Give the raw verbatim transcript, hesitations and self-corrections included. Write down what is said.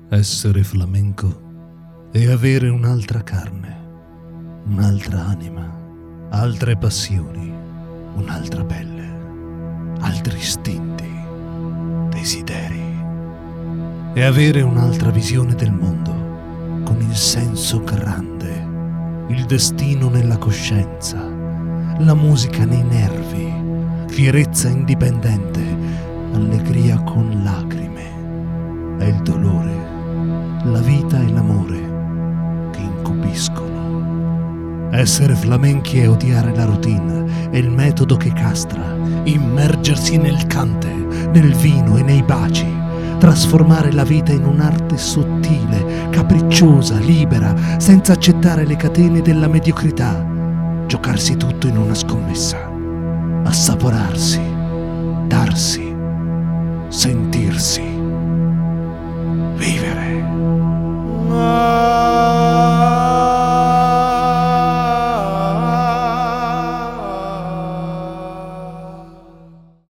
Essere flamenco è avere un'altra carne, un'altra anima, altre passioni, un'altra pelle, altri istinti, desideri. È avere un'altra visione del mondo, con il senso grande, il destino nella coscienza, la musica nei nervi, fierezza indipendente, allegria con lacrime, è il dolore, la vita e l'amore che incubiscono. Essere flamenchi è odiare la routine, è il metodo che castra, immergersi nel cante, nel vino e nei baci, trasformare la vita in un'arte sottile, capricciosa, libera, senza accettare le catene della mediocrità, giocarsi tutto in una scommessa, assaporarsi, darsi, sentirsi.